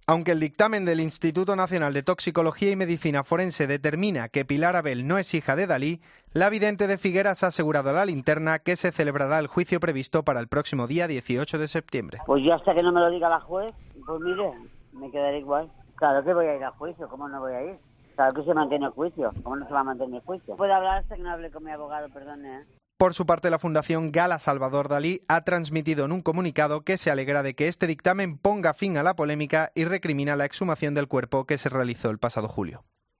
Aunque el dictamen del Instituto Nacional de Toxicología y Medicina Forense determina que Pilar Abel no es hija de Dalí, la vidente de Figueras ha asegurado a La Linterna que se celebrará el juicio previsto para el próximo día 18 de septiembre. Pues yo hasta que no me lo diga la juez, pues mire, me quedaré igual. Claro que voy a ir a juicio, ¿cómo no voy a ir? Claro que se mantiene el juicio, ¿cómo no se va a mantener el juicio? Puedo hablar hasta que no hable con mi abogado, perdone, ¿eh? Por su parte, la Fundación Gala Salvador Dalí ha transmitido en un comunicado que se alegra de que este dictamen ponga fin a la polémica y recrimina la exhumación del cuerpo que se realizó el pasado julio.